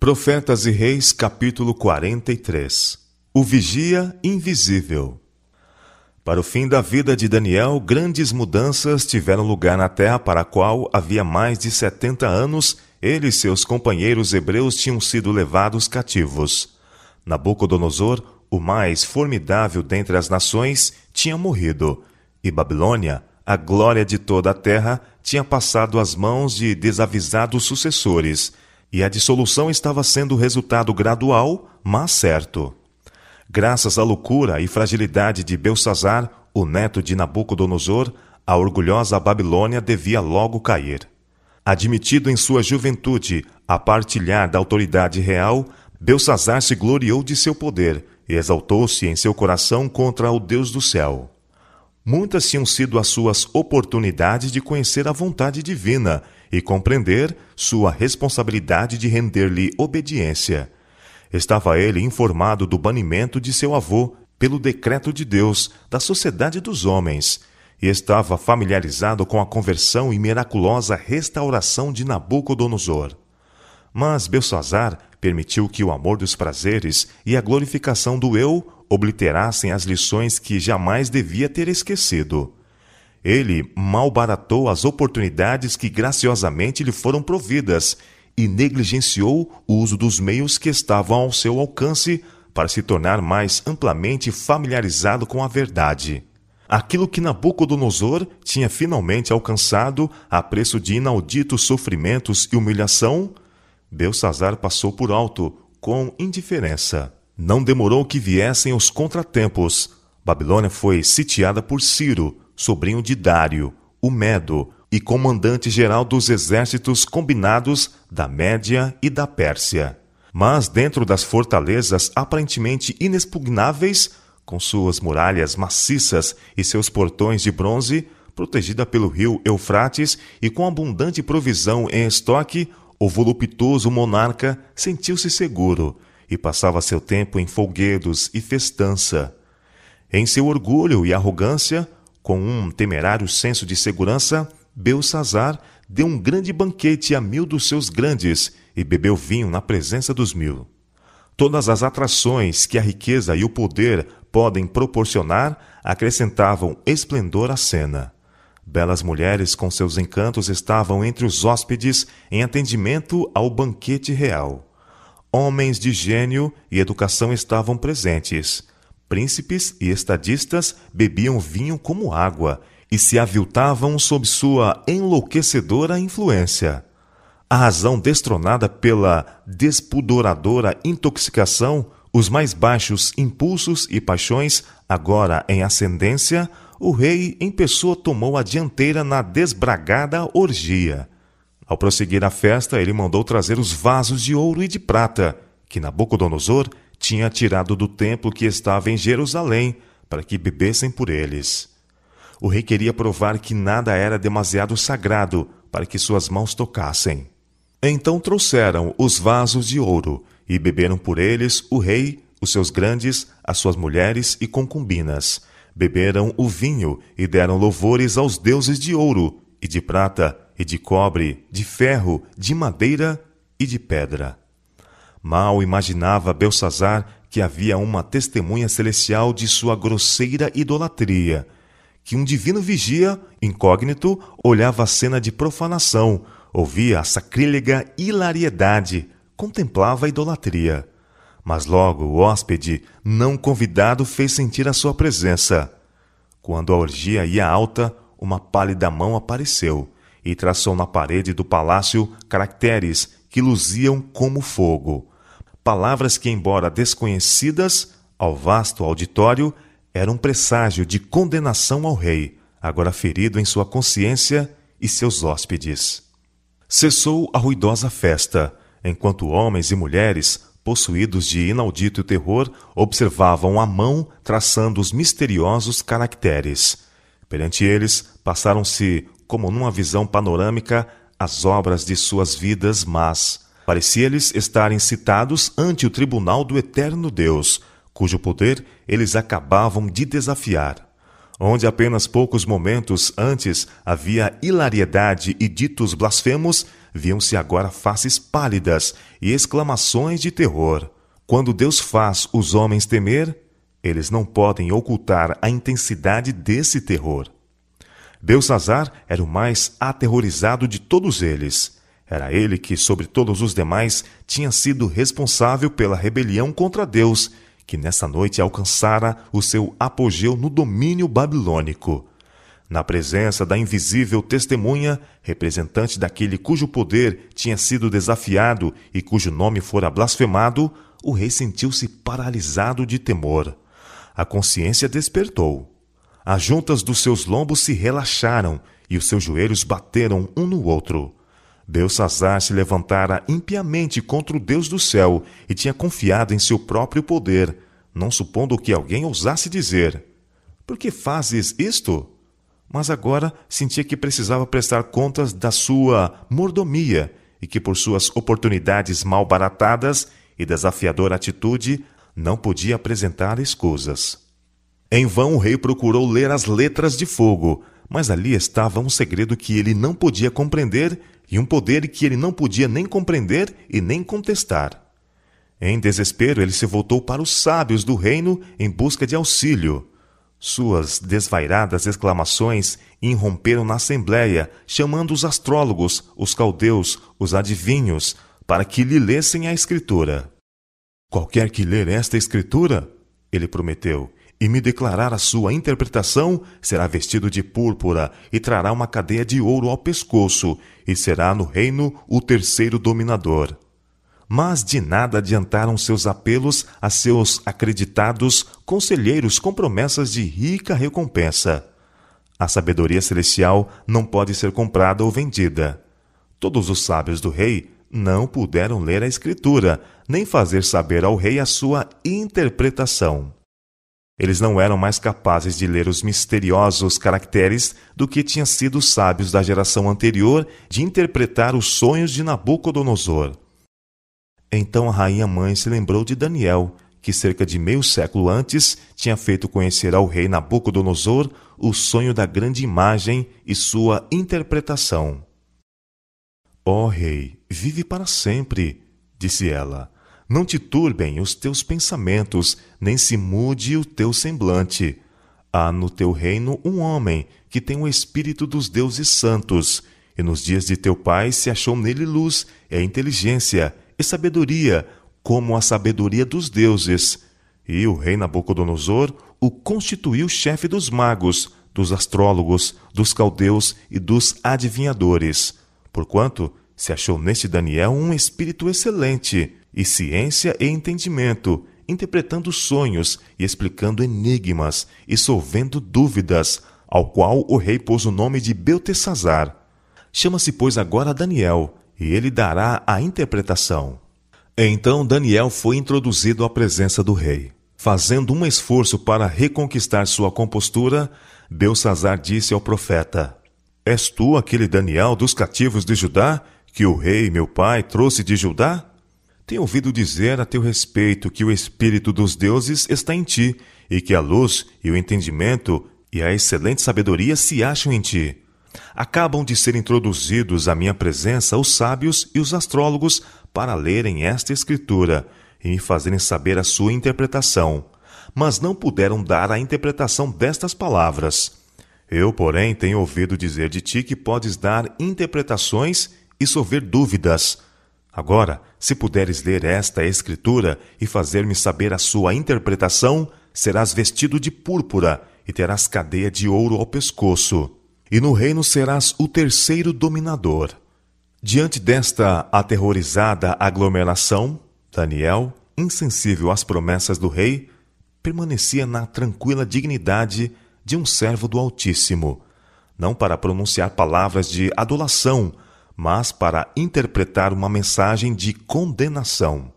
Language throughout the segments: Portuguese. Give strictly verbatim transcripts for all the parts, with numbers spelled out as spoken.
Profetas e Reis, capítulo quarenta e três. O vigia invisível. Para o fim da vida de Daniel, grandes mudanças tiveram lugar na terra para a qual havia mais de setenta anos ele e seus companheiros hebreus tinham sido levados cativos. Nabucodonosor, o mais formidável dentre as nações, tinha morrido, e Babilônia, a glória de toda a terra, tinha passado às mãos de desavisados sucessores, e a dissolução estava sendo o resultado gradual, mas certo. Graças à loucura e fragilidade de Belsazar, o neto de Nabucodonosor, a orgulhosa Babilônia devia logo cair. Admitido em sua juventude a partilhar da autoridade real, Belsazar se gloriou de seu poder e exaltou-se em seu coração contra o Deus do céu. Muitas tinham sido as suas oportunidades de conhecer a vontade divina e compreender sua responsabilidade de render-lhe obediência. Estava ele informado do banimento de seu avô pelo decreto de Deus da sociedade dos homens, e estava familiarizado com a conversão e miraculosa restauração de Nabucodonosor. Mas Belsazar permitiu que o amor dos prazeres e a glorificação do eu obliterassem as lições que jamais devia ter esquecido. Ele malbaratou as oportunidades que graciosamente lhe foram providas e negligenciou o uso dos meios que estavam ao seu alcance para se tornar mais amplamente familiarizado com a verdade. Aquilo que Nabucodonosor tinha finalmente alcançado a preço de inauditos sofrimentos e humilhação, Belsazar passou por alto, com indiferença. Não demorou que viessem os contratempos. Babilônia foi sitiada por Ciro, sobrinho de Dário, o Medo, e comandante-geral dos exércitos combinados da Média e da Pérsia. Mas dentro das fortalezas aparentemente inexpugnáveis, com suas muralhas maciças e seus portões de bronze, protegida pelo rio Eufrates e com abundante provisão em estoque, o voluptuoso monarca sentiu-se seguro e passava seu tempo em folguedos e festança. Em seu orgulho e arrogância, com um temerário senso de segurança, Belsazar deu um grande banquete a mil dos seus grandes e bebeu vinho na presença dos mil. Todas as atrações que a riqueza e o poder podem proporcionar acrescentavam esplendor à cena. Belas mulheres com seus encantos estavam entre os hóspedes em atendimento ao banquete real. Homens de gênio e educação estavam presentes. Príncipes e estadistas bebiam vinho como água e se aviltavam sob sua enlouquecedora influência. A razão destronada pela despudoradora intoxicação, os mais baixos impulsos e paixões, agora em ascendência, o rei em pessoa tomou a dianteira na desbragada orgia. Ao prosseguir a festa, ele mandou trazer os vasos de ouro e de prata, que Nabucodonosor tinha tirado do templo que estava em Jerusalém, para que bebessem por eles. O rei queria provar que nada era demasiado sagrado para que suas mãos tocassem. Então trouxeram os vasos de ouro, e beberam por eles o rei, os seus grandes, as suas mulheres e concubinas. Beberam o vinho e deram louvores aos deuses de ouro, e de prata, e de cobre, de ferro, de madeira e de pedra. Mal imaginava Belsazar que havia uma testemunha celestial de sua grosseira idolatria, que um divino vigia, incógnito, olhava a cena de profanação, ouvia a sacrílega hilariedade, contemplava a idolatria. Mas logo o hóspede, não convidado, fez sentir a sua presença. Quando a orgia ia alta, uma pálida mão apareceu e traçou na parede do palácio caracteres que luziam como fogo. Palavras que, embora desconhecidas ao vasto auditório, eram um presságio de condenação ao rei, agora ferido em sua consciência e seus hóspedes. Cessou a ruidosa festa, enquanto homens e mulheres, possuídos de inaudito terror, observavam a mão traçando os misteriosos caracteres. Perante eles, passaram-se, como numa visão panorâmica, as obras de suas vidas más. Parecia-lhes estarem citados ante o tribunal do eterno Deus, cujo poder eles acabavam de desafiar. Onde apenas poucos momentos antes havia hilariedade e ditos blasfemos, viam-se agora faces pálidas e exclamações de terror. Quando Deus faz os homens temer, eles não podem ocultar a intensidade desse terror. Beltsazar era o mais aterrorizado de todos eles. Era ele que, sobre todos os demais, tinha sido responsável pela rebelião contra Deus, que nessa noite alcançara o seu apogeu no domínio babilônico. Na presença da invisível testemunha, representante daquele cujo poder tinha sido desafiado e cujo nome fora blasfemado, o rei sentiu-se paralisado de temor. A consciência despertou. As juntas dos seus lombos se relaxaram e os seus joelhos bateram um no outro. Beltsazar se levantara impiamente contra o Deus do céu e tinha confiado em seu próprio poder, não supondo que alguém ousasse dizer: "Por que fazes isto?" Mas agora sentia que precisava prestar contas da sua mordomia e que, por suas oportunidades mal baratadas e desafiadora atitude, não podia apresentar escusas. Em vão o rei procurou ler as letras de fogo, mas ali estava um segredo que ele não podia compreender e um poder que ele não podia nem compreender e nem contestar. Em desespero, ele se voltou para os sábios do reino em busca de auxílio. Suas desvairadas exclamações irromperam na assembleia, chamando os astrólogos, os caldeus, os adivinhos, para que lhe lessem a escritura. "Qualquer que ler esta escritura", ele prometeu, "e me declarar a sua interpretação, será vestido de púrpura e trará uma cadeia de ouro ao pescoço, e será no reino o terceiro dominador." Mas de nada adiantaram seus apelos a seus acreditados conselheiros com promessas de rica recompensa. A sabedoria celestial não pode ser comprada ou vendida. Todos os sábios do rei não puderam ler a escritura, nem fazer saber ao rei a sua interpretação. Eles não eram mais capazes de ler os misteriosos caracteres do que tinham sido os sábios da geração anterior de interpretar os sonhos de Nabucodonosor. Então a rainha-mãe se lembrou de Daniel, que cerca de meio século antes tinha feito conhecer ao rei Nabucodonosor o sonho da grande imagem e sua interpretação. "Ó rei, vive para sempre", disse ela. "Não te turbem os teus pensamentos, nem se mude o teu semblante. Há no teu reino um homem que tem o espírito dos deuses santos, e nos dias de teu pai se achou nele luz e inteligência e sabedoria, como a sabedoria dos deuses. E o rei Nabucodonosor o constituiu chefe dos magos, dos astrólogos, dos caldeus e dos adivinhadores, porquanto se achou neste Daniel um espírito excelente, e ciência e entendimento, interpretando sonhos e explicando enigmas e solvendo dúvidas, ao qual o rei pôs o nome de Beltesazar. Chama-se, pois, agora Daniel, e ele dará a interpretação." Então Daniel foi introduzido à presença do rei. Fazendo um esforço para reconquistar sua compostura, Beltsazar disse ao profeta: "És tu aquele Daniel dos cativos de Judá, que o rei, meu pai, trouxe de Judá? Tenho ouvido dizer a teu respeito que o espírito dos deuses está em ti, e que a luz e o entendimento e a excelente sabedoria se acham em ti. Acabam de ser introduzidos à minha presença os sábios e os astrólogos para lerem esta escritura e me fazerem saber a sua interpretação, mas não puderam dar a interpretação destas palavras. Eu, porém, tenho ouvido dizer de ti que podes dar interpretações e solver dúvidas. Agora, se puderes ler esta escritura e fazer-me saber a sua interpretação, serás vestido de púrpura e terás cadeia de ouro ao pescoço. E no reino serás o terceiro dominador." Diante desta aterrorizada aglomeração, Daniel, insensível às promessas do rei, permanecia na tranquila dignidade de um servo do Altíssimo, não para pronunciar palavras de adulação, mas para interpretar uma mensagem de condenação.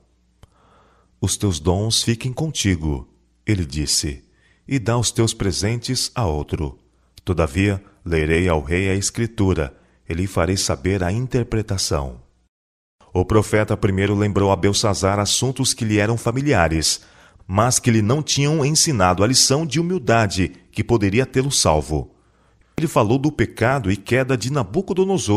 "Os teus dons fiquem contigo", ele disse, "e dá os teus presentes a outro. Todavia, lerei ao rei a escritura, e lhe farei saber a interpretação." O profeta primeiro lembrou a Beltsazar assuntos que lhe eram familiares, mas que lhe não tinham ensinado a lição de humildade que poderia tê-lo salvo. Ele falou do pecado e queda de Nabucodonosor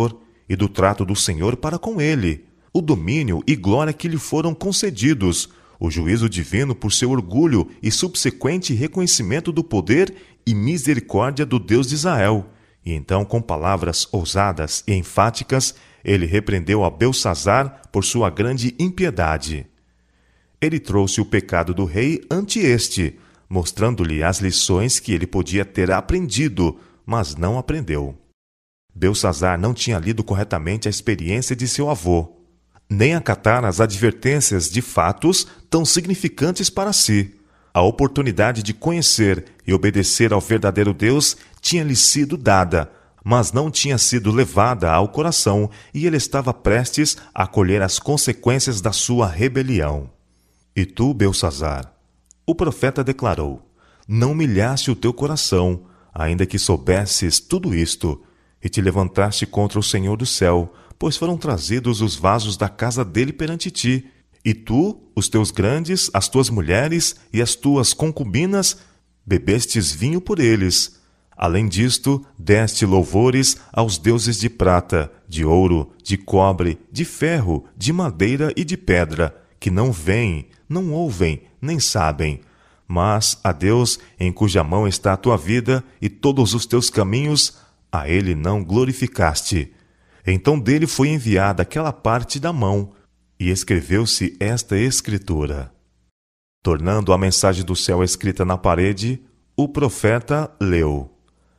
e do trato do Senhor para com ele, o domínio e glória que lhe foram concedidos, o juízo divino por seu orgulho e subsequente reconhecimento do poder e misericórdia do Deus de Israel. E então, com palavras ousadas e enfáticas, ele repreendeu a Belsazar por sua grande impiedade. Ele trouxe o pecado do rei ante este, mostrando-lhe as lições que ele podia ter aprendido, mas não aprendeu. Belsazar não tinha lido corretamente a experiência de seu avô, nem acatar as advertências de fatos tão significantes para si. A oportunidade de conhecer e obedecer ao verdadeiro Deus tinha-lhe sido dada, mas não tinha sido levada ao coração, e ele estava prestes a colher as consequências da sua rebelião. E tu, Belsazar, o profeta declarou, não humilhaste o teu coração, ainda que soubesses tudo isto, e te levantaste contra o Senhor do céu, pois foram trazidos os vasos da casa dele perante ti, e tu, os teus grandes, as tuas mulheres e as tuas concubinas, bebestes vinho por eles. Além disto, deste louvores aos deuses de prata, de ouro, de cobre, de ferro, de madeira e de pedra, que não veem, não ouvem, nem sabem. Mas a Deus, em cuja mão está a tua vida e todos os teus caminhos, a ele não glorificaste. Então dele foi enviada aquela parte da mão, e escreveu-se esta escritura. Tornando a mensagem do céu escrita na parede, o profeta leu: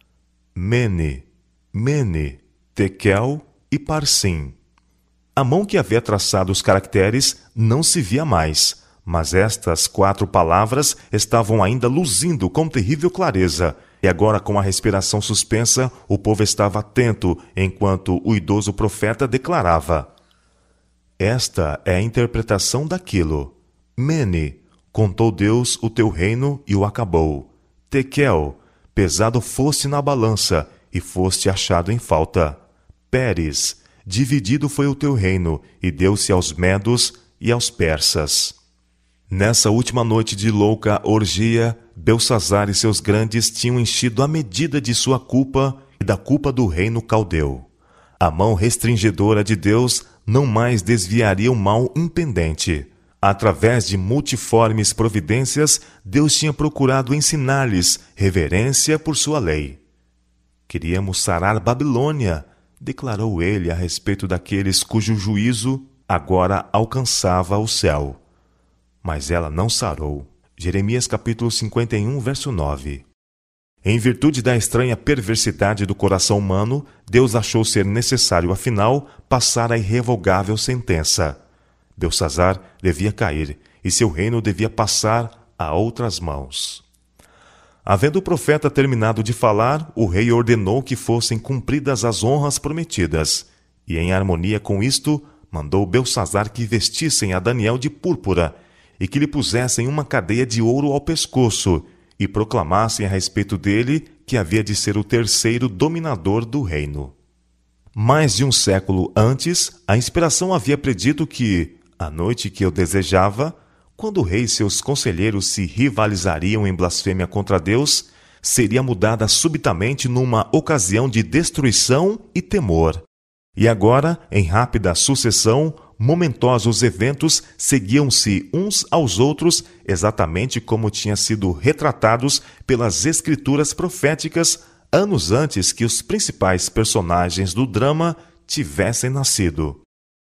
Mene, Mene, Tekel e Parsim. A mão que havia traçado os caracteres não se via mais, mas estas quatro palavras estavam ainda luzindo com terrível clareza, e agora, com a respiração suspensa, o povo estava atento, enquanto o idoso profeta declarava: Esta é a interpretação daquilo. Mene, contou Deus o teu reino e o acabou. Tekel, pesado foste na balança e foste achado em falta. Pérez, dividido foi o teu reino e deu-se aos medos e aos persas. Nessa última noite de louca orgia, Belsazar e seus grandes tinham enchido a medida de sua culpa e da culpa do reino caldeu. A mão restringedora de Deus não mais desviaria o mal impendente. Através de multiformes providências, Deus tinha procurado ensinar-lhes reverência por sua lei. Queríamos sarar Babilônia, declarou ele a respeito daqueles cujo juízo agora alcançava o céu. Mas ela não sarou. Jeremias capítulo cinquenta e um, verso nove. Em virtude da estranha perversidade do coração humano, Deus achou ser necessário, afinal, passar a irrevogável sentença. Belsazar devia cair, e seu reino devia passar a outras mãos. Havendo o profeta terminado de falar, o rei ordenou que fossem cumpridas as honras prometidas, e em harmonia com isto, mandou Belsazar que vestissem a Daniel de púrpura, e que lhe pusessem uma cadeia de ouro ao pescoço, e proclamassem a respeito dele que havia de ser o terceiro dominador do reino. Mais de um século antes, a inspiração havia predito que, à noite que eu desejava, quando o rei e seus conselheiros se rivalizariam em blasfêmia contra Deus, seria mudada subitamente numa ocasião de destruição e temor. E agora, em rápida sucessão, momentosos eventos seguiam-se uns aos outros exatamente como tinham sido retratados pelas escrituras proféticas anos antes que os principais personagens do drama tivessem nascido.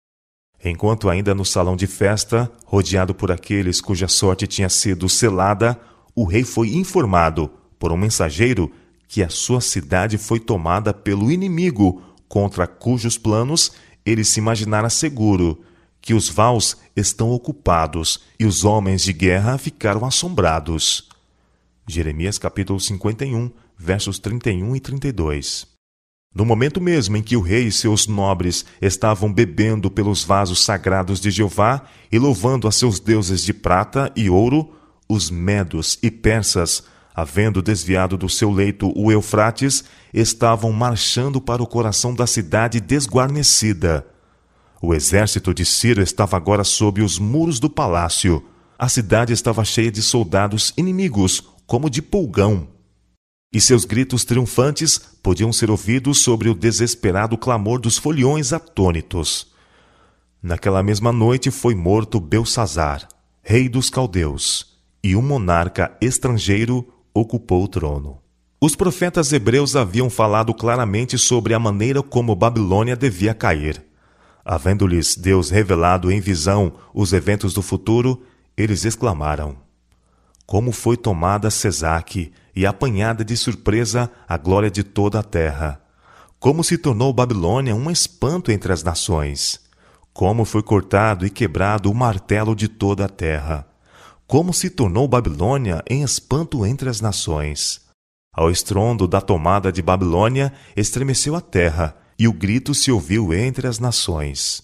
Enquanto ainda no salão de festa, rodeado por aqueles cuja sorte tinha sido selada, o rei foi informado, por um mensageiro, que a sua cidade foi tomada pelo inimigo, contra cujos planos ele se imaginara seguro, que os vaus estão ocupados e os homens de guerra ficaram assombrados. Jeremias capítulo cinquenta e um, versos trinta e um e trinta e dois. No momento mesmo em que o rei e seus nobres estavam bebendo pelos vasos sagrados de Jeová e louvando a seus deuses de prata e ouro, os medos e persas, havendo desviado do seu leito o Eufrates, estavam marchando para o coração da cidade desguarnecida. O exército de Ciro estava agora sob os muros do palácio. A cidade estava cheia de soldados inimigos, como de pulgão. e seus gritos triunfantes podiam ser ouvidos sobre o desesperado clamor dos foliões atônitos. Naquela mesma noite foi morto Belsazar, rei dos caldeus, e um monarca estrangeiro ocupou o trono. Os profetas hebreus haviam falado claramente sobre a maneira como Babilônia devia cair. Havendo-lhes Deus revelado em visão os eventos do futuro, eles exclamaram: como foi tomada Sesaque e apanhada de surpresa a glória de toda a terra! Como se tornou Babilônia um espanto entre as nações! Como foi cortado e quebrado o martelo de toda a terra! Como se tornou Babilônia em espanto entre as nações! Ao estrondo da tomada de Babilônia, estremeceu a terra, e o grito se ouviu entre as nações.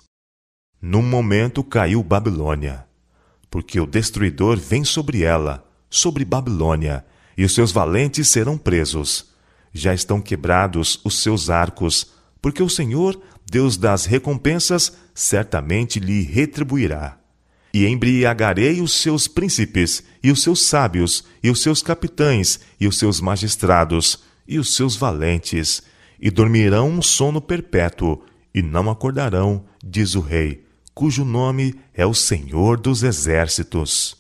Num momento caiu Babilônia, porque o destruidor vem sobre ela, sobre Babilônia, e os seus valentes serão presos. Já estão quebrados os seus arcos, porque o Senhor, Deus das recompensas, certamente lhe retribuirá. E embriagarei os seus príncipes, e os seus sábios, e os seus capitães, e os seus magistrados, e os seus valentes, e dormirão um sono perpétuo, e não acordarão, diz o Rei, cujo nome é o Senhor dos Exércitos.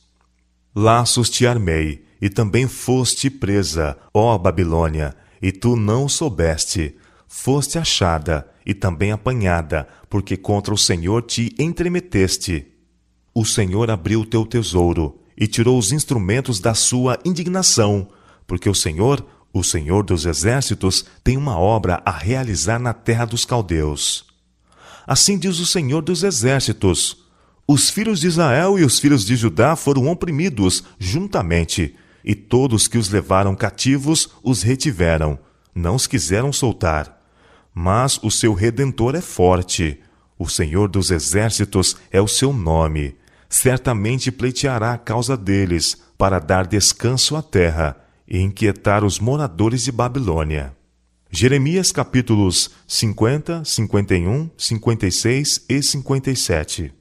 Laços te armei, e também foste presa, ó Babilônia, e tu não soubeste. Foste achada, e também apanhada, porque contra o Senhor te entremeteste. O Senhor abriu o teu tesouro, e tirou os instrumentos da sua indignação, porque o Senhor, o Senhor dos Exércitos, tem uma obra a realizar na terra dos caldeus. Assim diz o Senhor dos Exércitos: os filhos de Israel e os filhos de Judá foram oprimidos juntamente, e todos que os levaram cativos os retiveram, não os quiseram soltar. Mas o seu Redentor é forte, o Senhor dos Exércitos é o seu nome. Certamente pleiteará a causa deles, para dar descanso à terra e inquietar os moradores de Babilônia. Jeremias capítulos cinquenta, cinquenta e um, cinquenta e seis e cinquenta e sete.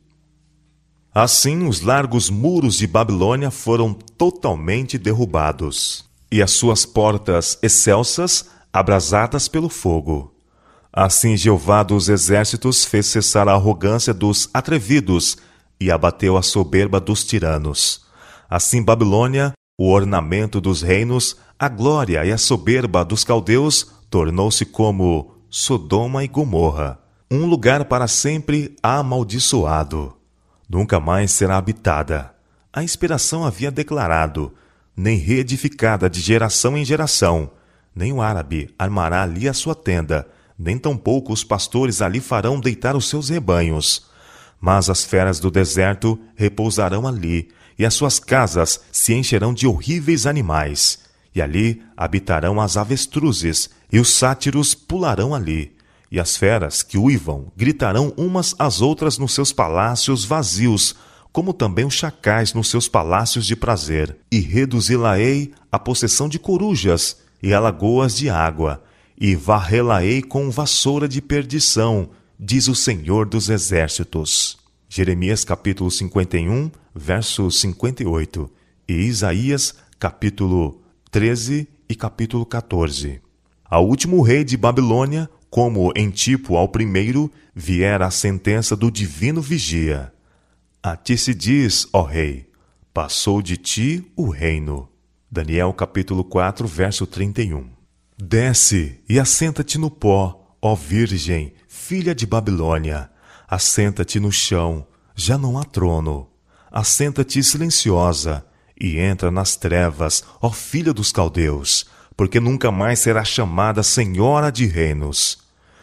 Assim os largos muros de Babilônia foram totalmente derrubados, e as suas portas excelsas abrasadas pelo fogo. Assim Jeová dos Exércitos fez cessar a arrogância dos atrevidos e abateu a soberba dos tiranos. Assim Babilônia, o ornamento dos reinos, a glória e a soberba dos caldeus, tornou-se como Sodoma e Gomorra, um lugar para sempre amaldiçoado. Nunca mais será habitada. A inspiração havia declarado: nem reedificada de geração em geração. Nem o árabe armará ali a sua tenda, nem tampouco os pastores ali farão deitar os seus rebanhos. Mas as feras do deserto repousarão ali, e as suas casas se encherão de horríveis animais. E ali habitarão as avestruzes, e os sátiros pularão ali. E as feras que uivam gritarão umas às outras nos seus palácios vazios, como também os chacais nos seus palácios de prazer. E reduzi-la-ei à possessão de corujas, e a lagoas de água, e varrê-la-ei com vassoura de perdição, diz o Senhor dos Exércitos. Jeremias capítulo cinquenta e um, verso cinquenta e oito, e Isaías capítulo treze e capítulo quatorze. Ao último rei de Babilônia, como em tipo ao primeiro, viera a sentença do divino vigia. A ti se diz, ó rei, passou de ti o reino. Daniel capítulo quatro, verso trinta e um. Desce e assenta-te no pó, ó virgem, filha de Babilônia. Assenta-te no chão, já não há trono. Assenta-te silenciosa e entra nas trevas, ó filha dos caldeus, porque nunca mais será chamada senhora de reinos.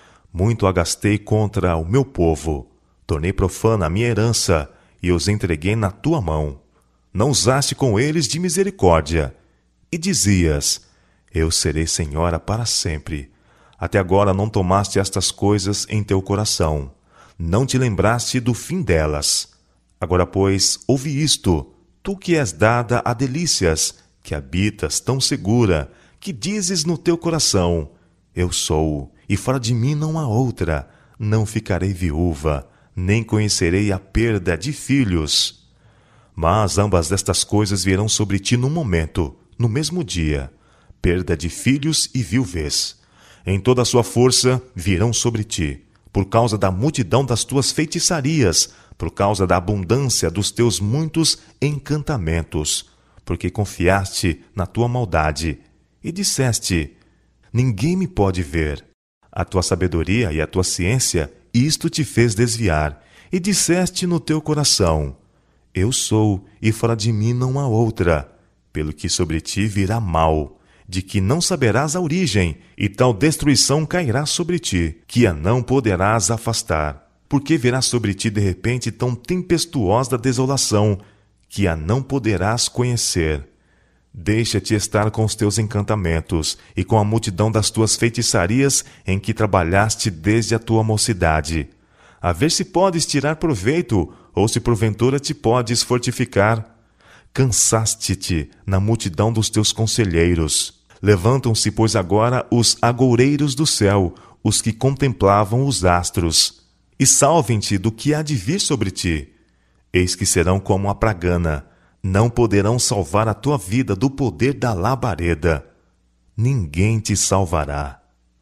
Muito agastei contra o meu povo, tornei profana a minha herança e os entreguei na tua mão. Não usaste com eles de misericórdia, e dizias: eu serei senhora para sempre. Até agora não tomaste estas coisas em teu coração, não te lembraste do fim delas. Agora, pois, ouve isto, tu que és dada a delícias, que habitas tão segura, que dizes no teu coração: eu sou, e fora de mim não há outra, não ficarei viúva, nem conhecerei a perda de filhos. Mas ambas estas coisas virão sobre ti num momento, no mesmo dia. perda de filhos e viuvez. Em toda a sua força virão sobre ti, por causa da multidão das tuas feitiçarias, por causa da abundância dos teus muitos encantamentos, porque confiaste na tua maldade e disseste: ninguém me pode ver. A tua sabedoria e a tua ciência, isto te fez desviar, e disseste no teu coração: eu sou, e fora de mim não há outra. Pelo que sobre ti virá mal, de que não saberás a origem, e tal destruição cairá sobre ti, que a não poderás afastar. Porque virá sobre ti de repente tão tempestuosa desolação, que a não poderás conhecer. Deixa-te estar com os teus encantamentos, e com a multidão das tuas feitiçarias em que trabalhaste desde a tua mocidade, a ver se podes tirar proveito, ou se porventura te podes fortificar. Cansaste-te na multidão dos teus conselheiros. Levantam-se, pois, agora os agoureiros do céu, os que contemplavam os astros, e salvem-te do que há de vir sobre ti. Eis que serão como a pragana, não poderão salvar a tua vida do poder da labareda. Ninguém te salvará.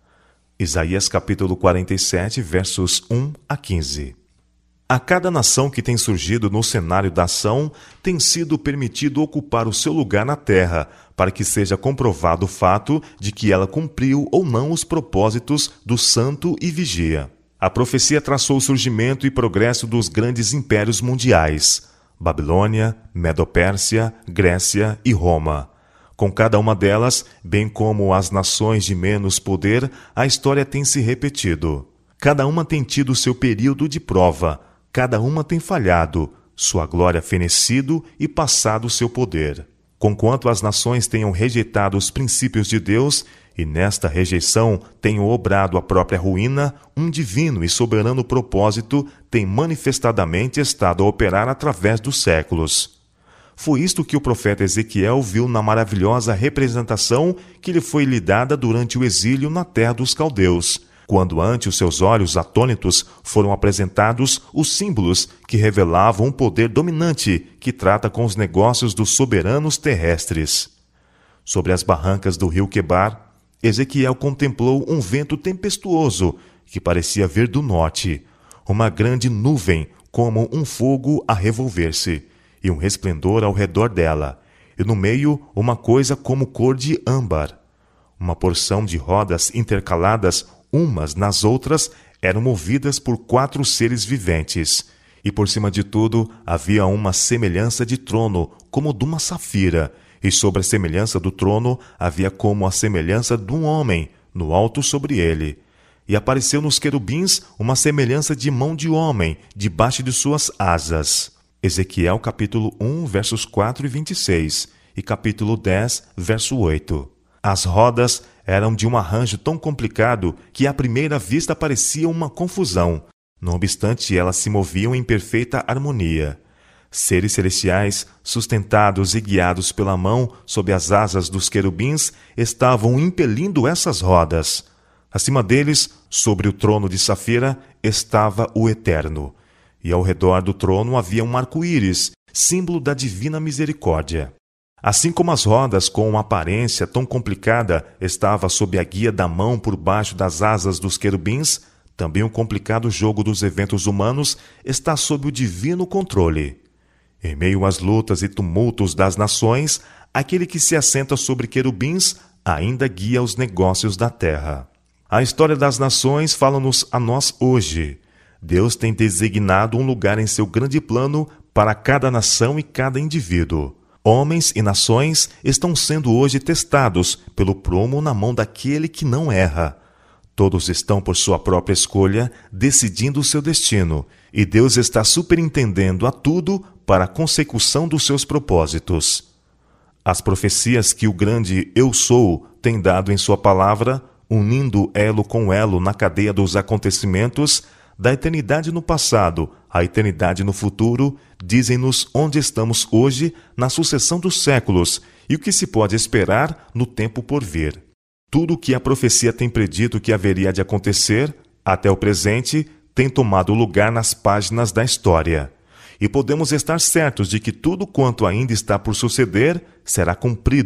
Isaías capítulo quarenta e sete, versos um a quinze. A cada nação que tem surgido no cenário da ação, tem sido permitido ocupar o seu lugar na terra, para que seja comprovado o fato de que ela cumpriu ou não os propósitos do santo e vigia. A profecia traçou o surgimento e progresso dos grandes impérios mundiais: Babilônia, Medo-Pérsia, Grécia e Roma. Com cada uma delas, bem como as nações de menos poder, a história tem se repetido. Cada uma tem tido seu período de prova, cada uma tem falhado, sua glória fenecido e passado seu poder. Conquanto as nações tenham rejeitado os princípios de Deus, e nesta rejeição tenham obrado a própria ruína, um divino e soberano propósito tem manifestadamente estado a operar através dos séculos. Foi isto que o profeta Ezequiel viu na maravilhosa representação que lhe foi lhe dada durante o exílio na terra dos caldeus, quando ante os seus olhos atônitos foram apresentados os símbolos que revelavam um poder dominante que trata com os negócios dos soberanos terrestres. Sobre as barrancas do rio Quebar, Ezequiel contemplou um vento tempestuoso que parecia vir do norte, uma grande nuvem como um fogo a revolver-se, e um resplendor ao redor dela, e no meio uma coisa como cor de âmbar. Uma porção de rodas intercaladas umas nas outras eram movidas por quatro seres viventes, e por cima de tudo havia uma semelhança de trono como de uma safira, e sobre a semelhança do trono havia como a semelhança de um homem, no alto sobre ele. E apareceu nos querubins uma semelhança de mão de homem, debaixo de suas asas. Ezequiel capítulo um, versos quatro e vinte e seis, e capítulo dez, verso oito. As rodas eram de um arranjo tão complicado que à primeira vista parecia uma confusão. Não obstante, elas se moviam em perfeita harmonia. Seres celestiais, sustentados e guiados pela mão sob as asas dos querubins, estavam impelindo essas rodas. Acima deles, sobre o trono de safira, estava o Eterno, e ao redor do trono havia um arco-íris, símbolo da divina misericórdia. Assim como as rodas, com uma aparência tão complicada, estava sob a guia da mão por baixo das asas dos querubins, também o complicado jogo dos eventos humanos está sob o divino controle. Em meio às lutas e tumultos das nações, aquele que se assenta sobre querubins ainda guia os negócios da terra. A história das nações fala-nos a nós hoje. Deus tem designado um lugar em seu grande plano para cada nação e cada indivíduo. Homens e nações estão sendo hoje testados pelo prumo na mão daquele que não erra. Todos estão, por sua própria escolha, decidindo o seu destino, e Deus está superintendendo a tudo para a consecução dos seus propósitos. As profecias que o grande Eu Sou tem dado em sua palavra, unindo elo com elo na cadeia dos acontecimentos, da eternidade no passado à eternidade no futuro, dizem-nos onde estamos hoje na sucessão dos séculos e o que se pode esperar no tempo por vir. Tudo o que a profecia tem predito que haveria de acontecer, até o presente, tem tomado lugar nas páginas da história. E podemos estar certos de que tudo quanto ainda está por suceder será cumprido,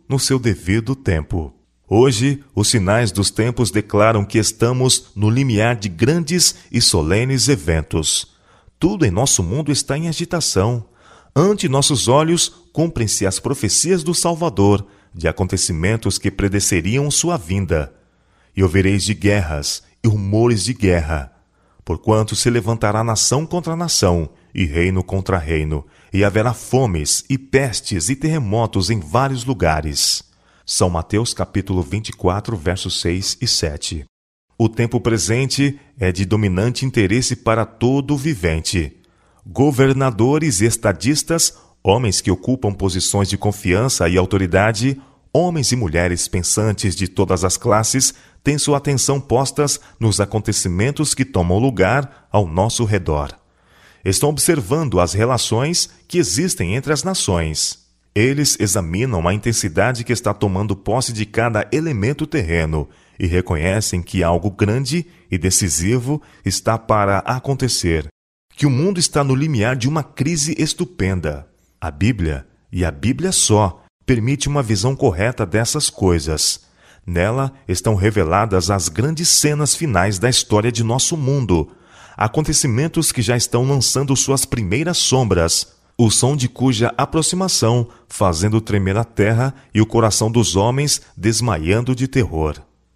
no seu devido tempo. Hoje, os sinais dos tempos declaram que estamos no limiar de grandes e solenes eventos. Tudo em nosso mundo está em agitação. Ante nossos olhos, cumprem-se as profecias do Salvador, de acontecimentos que predeceriam sua vinda. E ouvireis de guerras e rumores de guerra, porquanto se levantará nação contra nação, e reino contra reino, e haverá fomes, e pestes, e terremotos em vários lugares. São Mateus capítulo vinte e quatro, versos seis e sete. O tempo presente é de dominante interesse para todo o vivente. Governadores e estadistas, homens que ocupam posições de confiança e autoridade, homens e mulheres pensantes de todas as classes, têm sua atenção postas nos acontecimentos que tomam lugar ao nosso redor. Estão observando as relações que existem entre as nações. Eles examinam a intensidade que está tomando posse de cada elemento terreno e reconhecem que algo grande e decisivo está para acontecer, que o mundo está no limiar de uma crise estupenda. A Bíblia, e a Bíblia só, permite uma visão correta dessas coisas. Nela estão reveladas as grandes cenas finais da história de nosso mundo, acontecimentos que já estão lançando suas primeiras sombras, o som de cuja aproximação fazendo tremer a terra e o coração dos homens desmaiando de terror.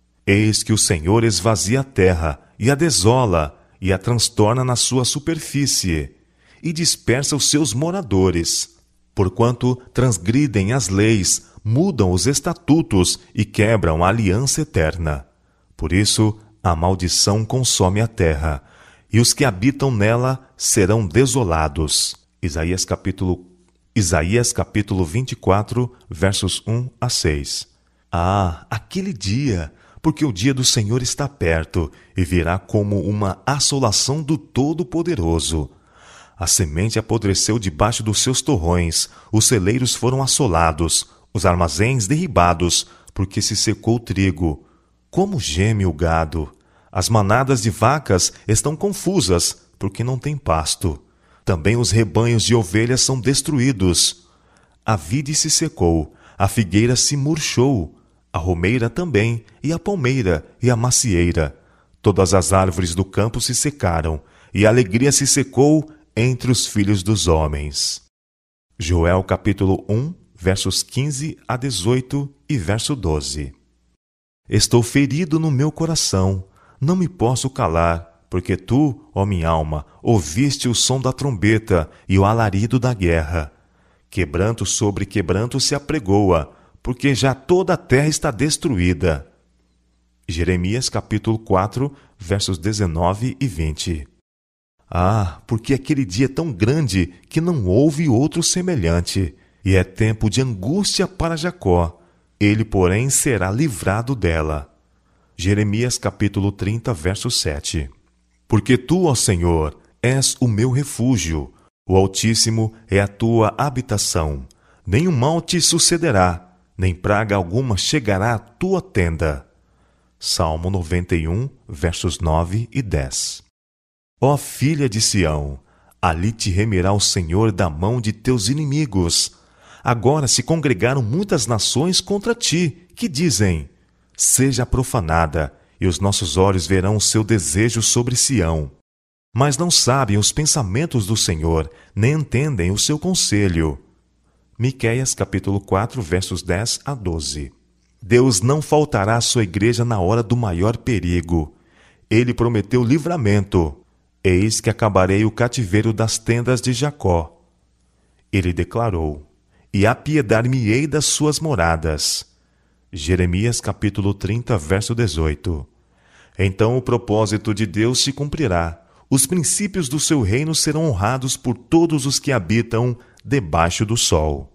Eis que o Senhor esvazia a terra e a desola e a transtorna na sua superfície e dispersa os seus moradores, porquanto transgridem as leis, mudam os estatutos e quebram a aliança eterna. Por isso, a maldição consome a terra, e os que habitam nela serão desolados. Isaías capítulo, Isaías capítulo vinte e quatro, versos um a seis. Ah, aquele dia, porque o dia do Senhor está perto, e virá como uma assolação do Todo-Poderoso. A semente apodreceu debaixo dos seus torrões, os celeiros foram assolados, os armazéns derribados, porque se secou o trigo. Como geme o gado! As manadas de vacas estão confusas, porque não tem pasto. Também os rebanhos de ovelhas são destruídos. A vide se secou, a figueira se murchou, a romeira também, e a palmeira, e a macieira. Todas as árvores do campo se secaram, e a alegria se secou entre os filhos dos homens. Joel capítulo um, versos quinze a dezoito e verso doze. Estou ferido no meu coração, não me posso calar, porque tu, ó minha alma, ouviste o som da trombeta e o alarido da guerra. Quebranto sobre quebranto se apregoa, porque já toda a terra está destruída. Jeremias capítulo quatro, versos dezenove e vinte. Ah, porque aquele dia é tão grande que não houve outro semelhante, e é tempo de angústia para Jacó, ele, porém, será livrado dela. Jeremias capítulo trinta, verso sete. Porque tu, ó Senhor, és o meu refúgio, o Altíssimo é a tua habitação. Nenhum mal te sucederá, nem praga alguma chegará à tua tenda. Salmo noventa e um, versos nove e dez. Ó filha de Sião, ali te remirá o Senhor da mão de teus inimigos. Agora se congregaram muitas nações contra ti, que dizem: seja profanada, e os nossos olhos verão o seu desejo sobre Sião. Mas não sabem os pensamentos do Senhor, nem entendem o seu conselho. Miqueias capítulo quatro, versos dez a doze. Deus não faltará à sua igreja na hora do maior perigo. Ele prometeu livramento. Eis que acabarei o cativeiro das tendas de Jacó. Ele declarou: e apiedar-me-ei das suas moradas. Jeremias capítulo trinta, verso dezoito. Então o propósito de Deus se cumprirá. Os princípios do seu reino serão honrados por todos os que habitam debaixo do sol.